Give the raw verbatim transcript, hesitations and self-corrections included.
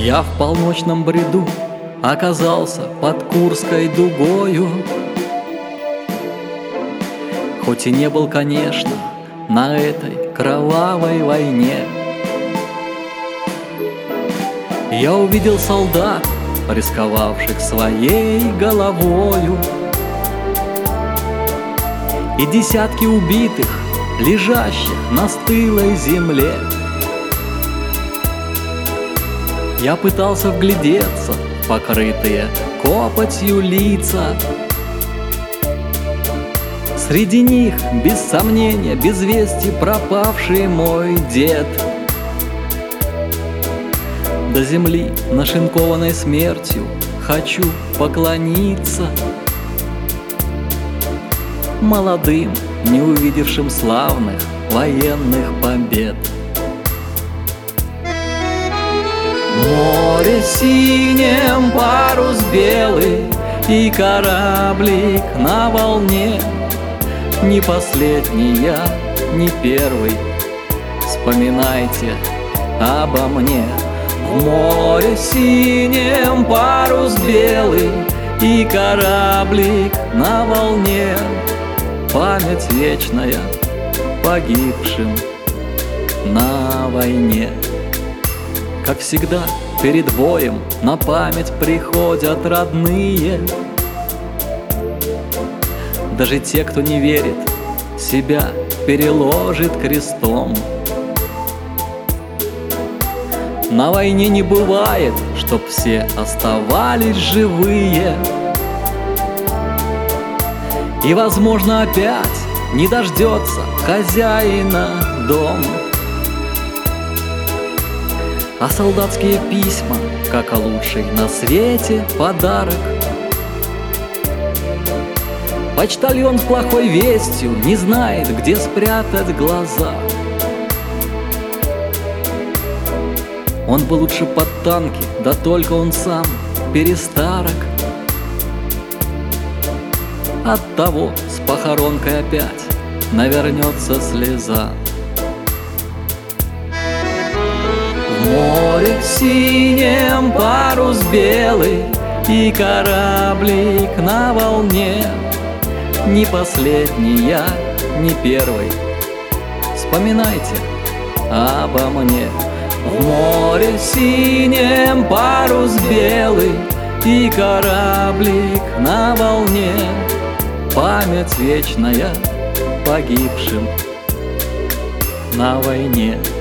Я в полночном бреду оказался под Курской дугою. Хоть и не был, конечно, на этой кровавой войне, я увидел солдат, рисковавших своей головою, и десятки убитых, лежащих на стылой земле. Я пытался вглядеться в покрытые копотью лица. Среди них, без сомнения, без вести пропавший мой дед. До земли, нашинкованной смертью, хочу поклониться молодым, не увидевшим славных военных побед. Море синим, парус белый и кораблик на волне. Не последний я, не первый, вспоминайте обо мне. В море синим, парус белый и кораблик на волне. Память вечная погибшим на войне. Как всегда, перед боем на память приходят родные. Даже те, кто не верит, себя переложит крестом. На войне не бывает, чтоб все оставались живые. И, возможно, опять не дождется хозяина дом. А солдатские письма, как лучший на свете подарок. Почтальон с плохой вестью не знает, где спрятать глаза. Он бы лучше под танки, да только он сам перестарок. Оттого с похоронкой опять навернется слеза. В море синем, парус белый и кораблик на волне. Не последний я, не первый, вспоминайте обо мне. В море синем, парус белый и кораблик на волне. Память вечная погибшим на войне.